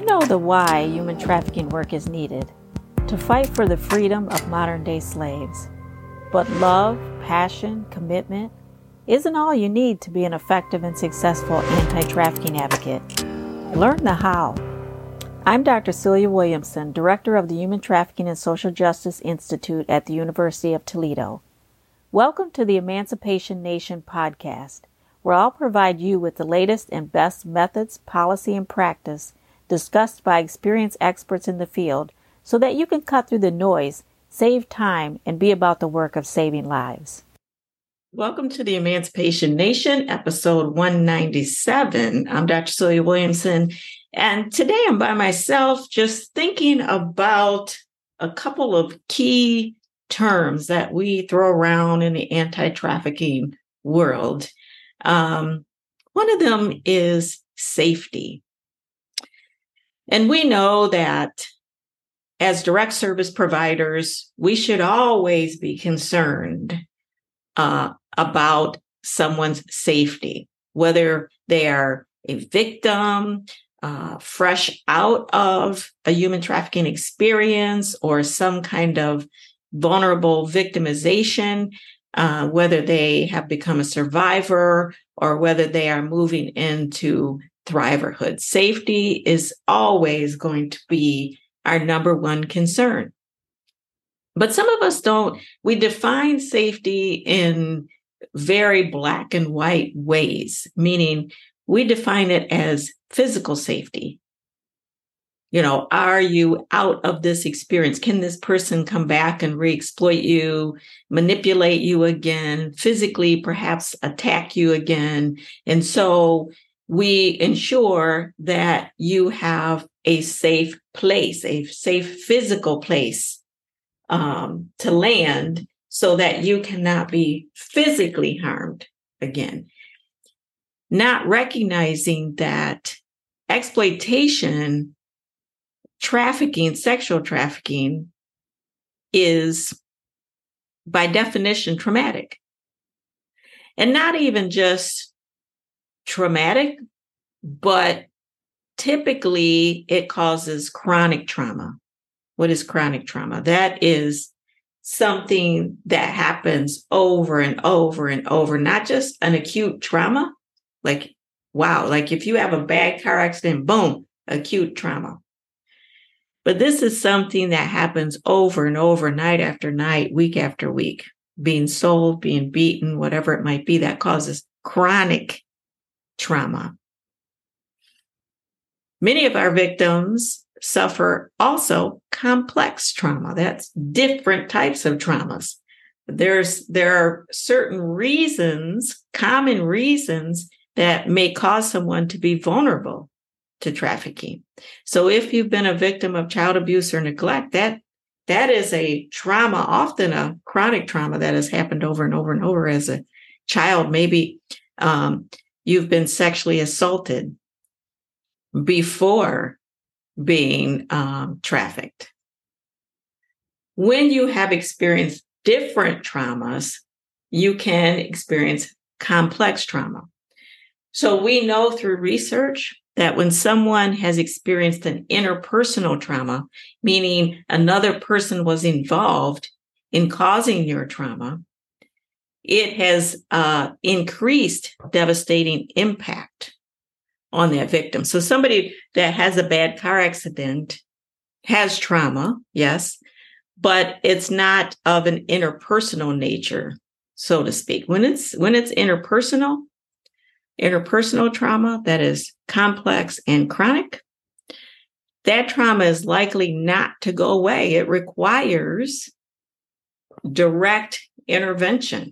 We know the why human trafficking work is needed, to fight for the freedom of modern-day slaves. But love, passion, commitment isn't all you need to be an effective and successful anti-trafficking advocate. Learn the how. I'm Dr. Celia Williamson, Director of the Human Trafficking and Social Justice Institute at the University of Toledo. Welcome to the Emancipation Nation podcast, where I'll provide you with the latest and best methods, policy, and practice discussed by experienced experts in the field so that you can cut through the noise, save time, and be about the work of saving lives. Welcome to the Emancipation Nation, episode 197. I'm Dr. Celia Williamson, and today I'm by myself just thinking about a couple of key terms that we throw around in the anti-trafficking world. One of them is safety. And we know that as direct service providers, we should always be concerned about someone's safety, whether they are a victim, fresh out of a human trafficking experience, or some kind of vulnerable victimization, whether they have become a survivor or whether they are moving into thriverhood. Safety is always going to be our number one concern. But some of us don't. We define safety in very black and white ways, meaning we define it as physical safety. You know, are you out of this experience? Can this person come back and re-exploit you, manipulate you again, physically perhaps attack you again? And so we ensure that you have a safe place, a safe physical place to land so that you cannot be physically harmed again. Not recognizing that exploitation, trafficking, sexual trafficking is by definition traumatic. And not even just traumatic, but typically it causes chronic trauma. What is chronic trauma? That is something that happens over and over and over, not just an acute trauma. Like, wow, like if you have a bad car accident, boom, acute trauma. But this is something that happens over and over, night after night, week after week, being sold, being beaten, whatever it might be, that causes chronic trauma. Many of our victims suffer also complex trauma. That's different types of traumas. There are certain reasons, common reasons, that may cause someone to be vulnerable to trafficking. So if you've been a victim of child abuse or neglect, that is a trauma, often a chronic trauma that has happened over and over and over as a child. Maybe you've been sexually assaulted before being trafficked. When you have experienced different traumas, you can experience complex trauma. So we know through research that when someone has experienced an interpersonal trauma, meaning another person was involved in causing your trauma, it has increased devastating impact on that victim. So somebody that has a bad car accident has trauma, yes, but it's not of an interpersonal nature, so to speak. When it's interpersonal trauma that is complex and chronic, that trauma is likely not to go away. It requires direct intervention.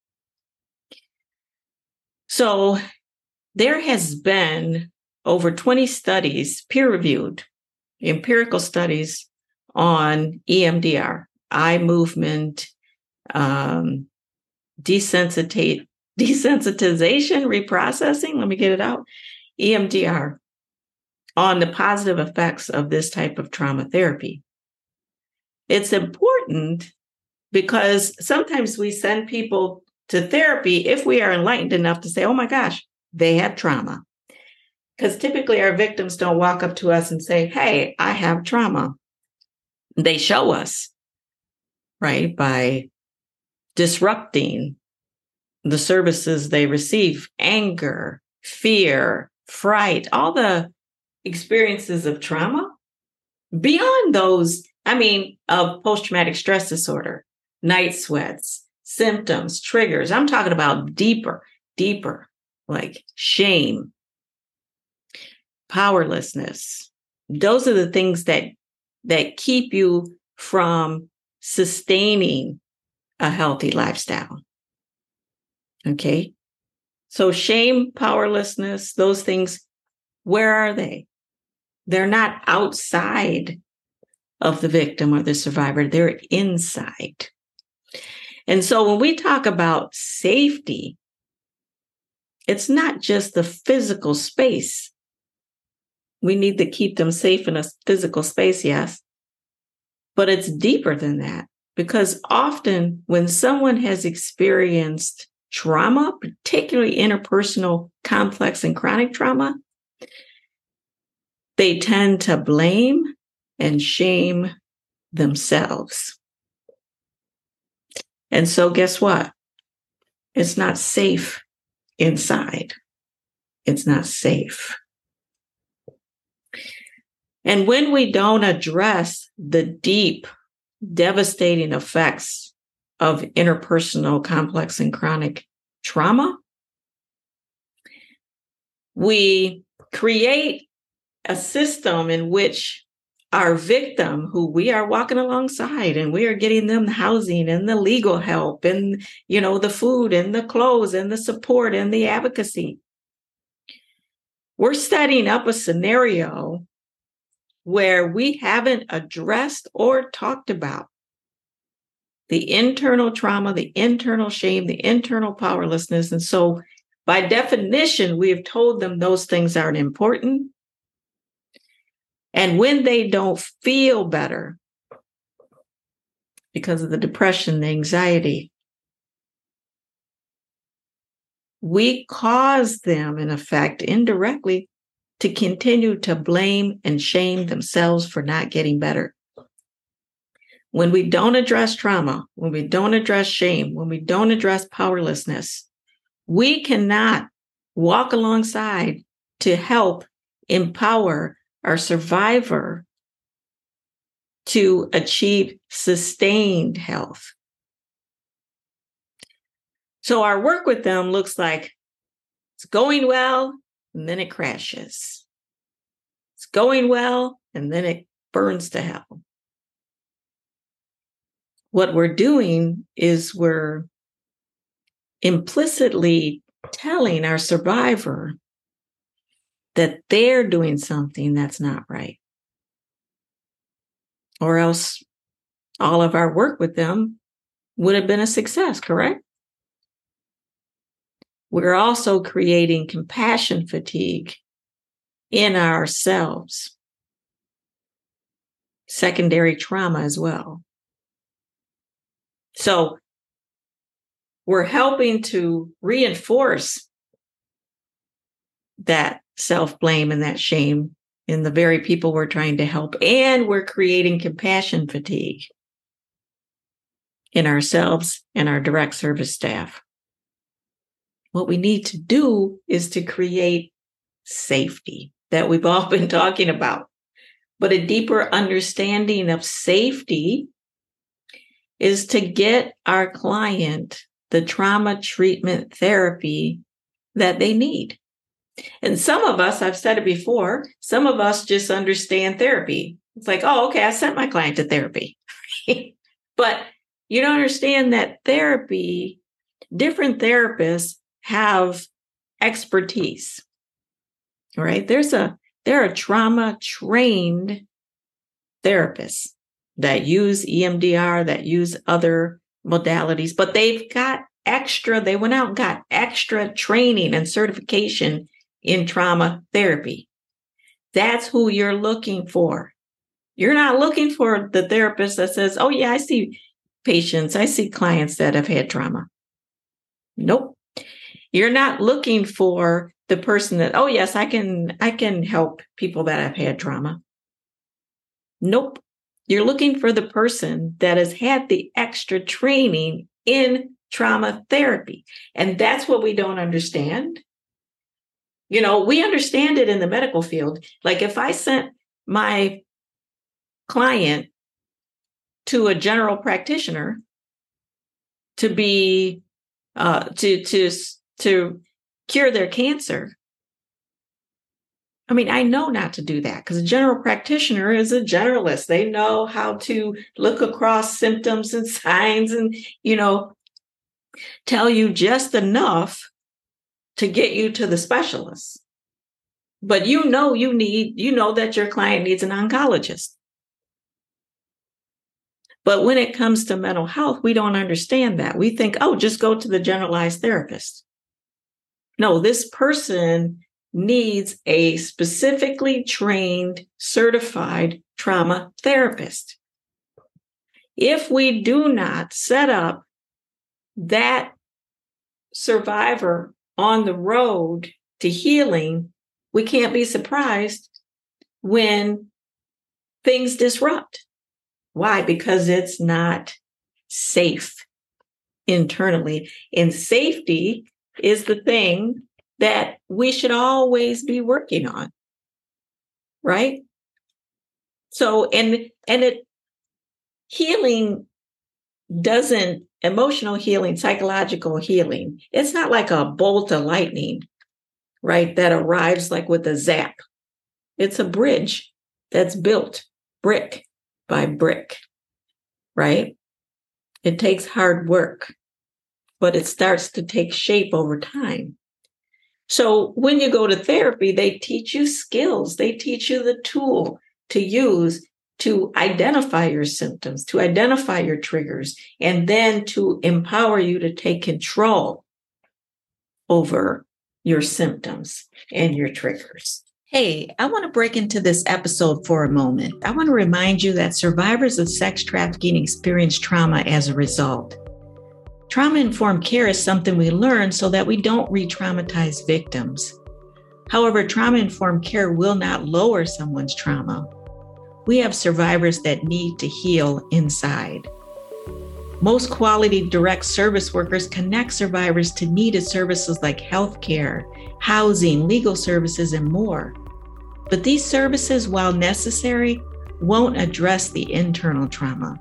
So there has been over 20 studies, peer-reviewed, empirical studies on EMDR, eye movement, desensitization, reprocessing, let me get it out, EMDR, on the positive effects of this type of trauma therapy. It's important because sometimes we send people to therapy if we are enlightened enough to say, oh my gosh, they have trauma. Because typically our victims don't walk up to us and say, hey, I have trauma. They show us, right, by disrupting the services they receive, anger, fear, fright, all the experiences of trauma. Beyond those, of post-traumatic stress disorder, night sweats, symptoms, triggers. I'm talking about deeper, like shame, powerlessness. Those are the things that keep you from sustaining a healthy lifestyle. Okay. So shame, powerlessness, those things, where are they? They're not outside of the victim or the survivor. They're inside. And so when we talk about safety, it's not just the physical space. We need to keep them safe in a physical space, yes. But it's deeper than that, because often when someone has experienced trauma, particularly interpersonal, complex, and chronic trauma, they tend to blame and shame themselves. And so guess what? It's not safe inside. It's not safe. And when we don't address the deep, devastating effects of interpersonal, complex, and chronic trauma, we create a system in which our victim, who we are walking alongside, and we are getting them the housing and the legal help and, the food and the clothes and the support and the advocacy. We're setting up a scenario where we haven't addressed or talked about the internal trauma, the internal shame, the internal powerlessness. And so by definition, we have told them those things aren't important. And when they don't feel better because of the depression, the anxiety, we cause them, in effect, indirectly, to continue to blame and shame themselves for not getting better. When we don't address trauma, when we don't address shame, when we don't address powerlessness, we cannot walk alongside to help empower our survivor to achieve sustained health. So our work with them looks like it's going well, and then it crashes. It's going well, and then it burns to hell. What we're doing is we're implicitly telling our survivor that they're doing something that's not right. Or else all of our work with them would have been a success, correct? We're also creating compassion fatigue in ourselves. Secondary trauma as well. So we're helping to reinforce that self-blame and that shame in the very people we're trying to help. And we're creating compassion fatigue in ourselves and our direct service staff. What we need to do is to create safety that we've all been talking about. But a deeper understanding of safety is to get our client the trauma treatment therapy that they need. And some of us, I've said it before, some of us just understand therapy. It's like, oh, okay, I sent my client to therapy. But you don't understand that therapy, different therapists have expertise, right? There are trauma-trained therapists that use EMDR, that use other modalities, but they went out and got extra training and certification in trauma therapy. That's who you're looking for. You're not looking for the therapist that says, oh yeah, I see clients that have had trauma. Nope. You're not looking for the person that, oh yes, I can help people that have had trauma. Nope. You're looking for the person that has had the extra training in trauma therapy. And that's what we don't understand. You know, we understand it in the medical field. Like if I sent my client to a general practitioner to be to cure their cancer, I mean, I know not to do that because a general practitioner is a generalist. They know how to look across symptoms and signs and, tell you just enough to get you to the specialist. But you know that your client needs an oncologist. But when it comes to mental health, we don't understand that. We think, oh, just go to the generalized therapist. No, this person needs a specifically trained, certified trauma therapist. If we do not set up that survivor on the road to healing, we can't be surprised when things disrupt. Why? Because it's not safe internally. And safety is the thing that we should always be working on, right? So, healing emotional healing, psychological healing, it's not like a bolt of lightning, right? That arrives like with a zap. It's a bridge that's built brick by brick, right? It takes hard work, but it starts to take shape over time. So when you go to therapy, they teach you skills. They teach you the tool to use to identify your symptoms, to identify your triggers, and then to empower you to take control over your symptoms and your triggers. Hey, I want to break into this episode for a moment. I want to remind you that survivors of sex trafficking experience trauma as a result. Trauma-informed care is something we learn so that we don't re-traumatize victims. However, trauma-informed care will not lower someone's trauma. We have survivors that need to heal inside. Most quality direct service workers connect survivors to needed services like healthcare, housing, legal services, and more. But these services, while necessary, won't address the internal trauma.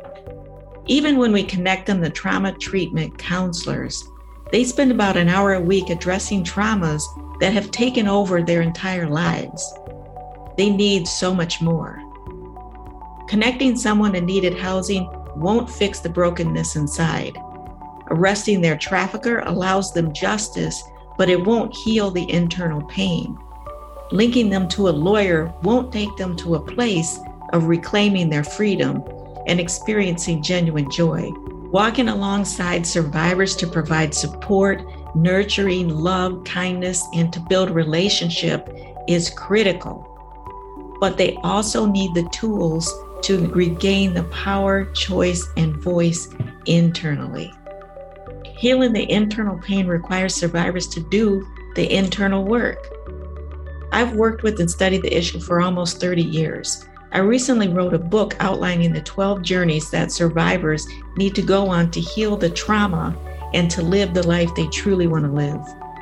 Even when we connect them to trauma treatment counselors, they spend about an hour a week addressing traumas that have taken over their entire lives. They need so much more. Connecting someone to needed housing won't fix the brokenness inside. Arresting their trafficker allows them justice, but it won't heal the internal pain. Linking them to a lawyer won't take them to a place of reclaiming their freedom and experiencing genuine joy. Walking alongside survivors to provide support, nurturing, love, kindness, and to build relationship is critical. But they also need the tools to regain the power, choice, and voice internally. Healing the internal pain requires survivors to do the internal work. I've worked with and studied the issue for almost 30 years. I recently wrote a book outlining the 12 journeys that survivors need to go on to heal the trauma and to live the life they truly want to live.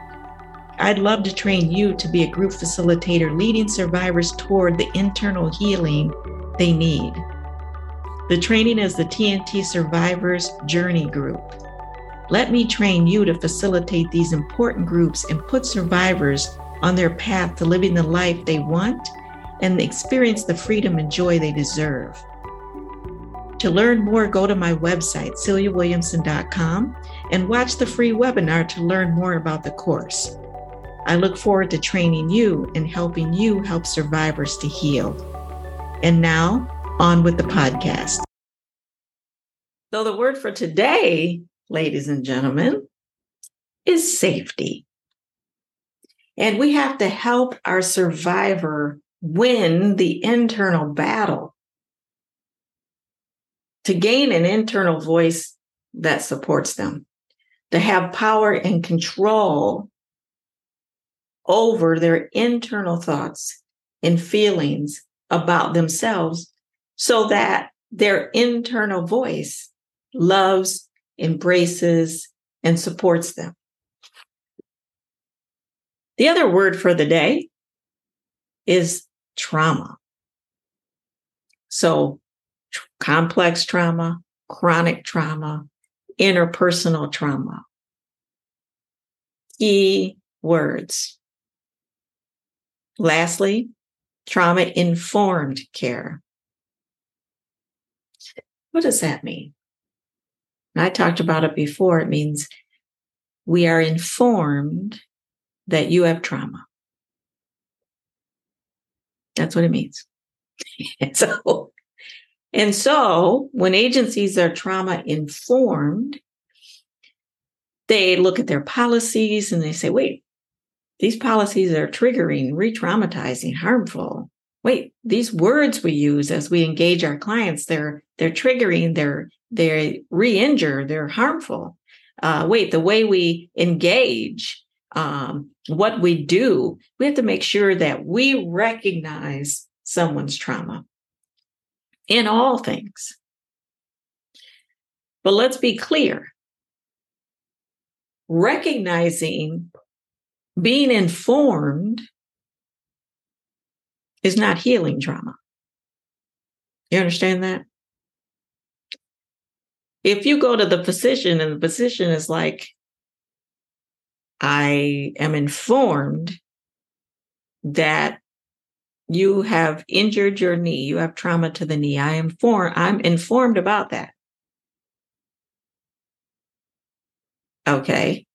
I'd love to train you to be a group facilitator leading survivors toward the internal healing they need. The training is the TNT Survivors Journey Group. Let me train you to facilitate these important groups and put survivors on their path to living the life they want and experience the freedom and joy they deserve. To learn more, go to my website, CeliaWilliamson.com, and watch the free webinar to learn more about the course. I look forward to training you and helping you help survivors to heal. And now, on with the podcast. So the word for today, ladies and gentlemen, is safety. And we have to help our survivor win the internal battle to gain an internal voice that supports them, to have power and control over their internal thoughts and feelings about themselves so that their internal voice loves, embraces, and supports them. The other word for the day is trauma. So complex trauma, chronic trauma, interpersonal trauma. Key words. Lastly, trauma-informed care. What does that mean? I talked about it before. It means we are informed that you have trauma. That's what it means. And so when agencies are trauma-informed, they look at their policies and they say, wait, these policies are triggering, re-traumatizing, harmful. Wait, these words we use as we engage our clients, they're triggering, they're re-injure, they're harmful. Wait, the way we engage, what we do, we have to make sure that we recognize someone's trauma in all things. But let's be clear. Recognizing, being informed is not healing trauma. You understand that? If you go to the physician and the physician is like, I am informed that you have injured your knee, you have trauma to the knee. I'm informed about that. Okay.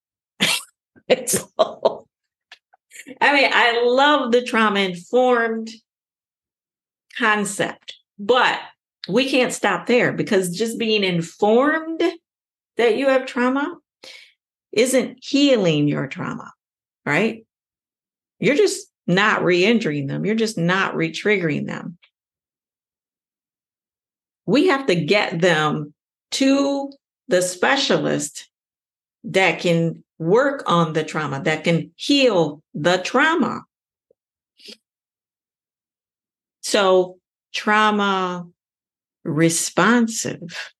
I love the trauma-informed concept, but we can't stop there because just being informed that you have trauma isn't healing your trauma, right? You're just not re-injuring them. You're just not re-triggering them. We have to get them to the specialist that can work on the trauma, that can heal the trauma. So trauma responsive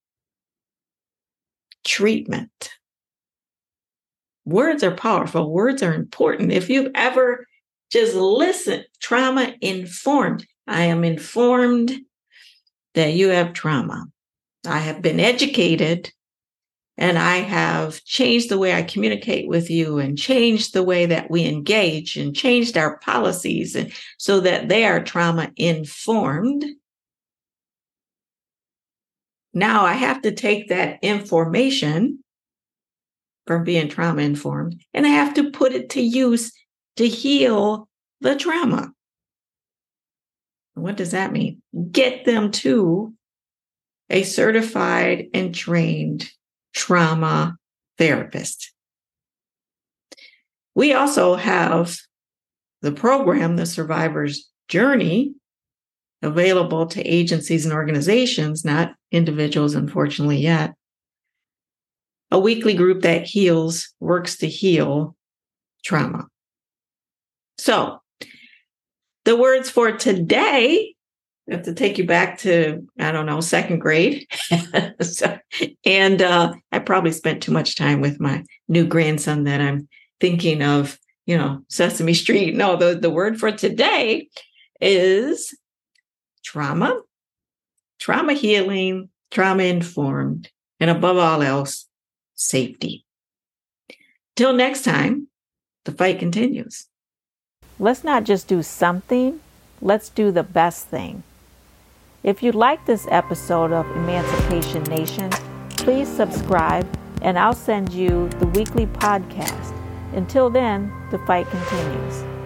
treatment. Words are powerful. Words are important. If you've ever just listened, trauma informed. I am informed that you have trauma. I have been educated and I have changed the way I communicate with you and changed the way that we engage and changed our policies and so that they are trauma informed. Now I have to take that information from being trauma informed and I have to put it to use to heal the trauma. What does that mean? Get them to a certified and trained trauma therapist. We also have the program, The Survivor's Journey, available to agencies and organizations, not individuals, unfortunately, yet. A weekly group that works to heal trauma. So, the words for today, I have to take you back to, second grade. I probably spent too much time with my new grandson that I'm thinking of, Sesame Street. No, the word for today is trauma healing, trauma informed, and above all else, safety. Till next time, the fight continues. Let's not just do something, let's do the best thing. If you like this episode of Emancipation Nation, please subscribe and I'll send you the weekly podcast. Until then, the fight continues.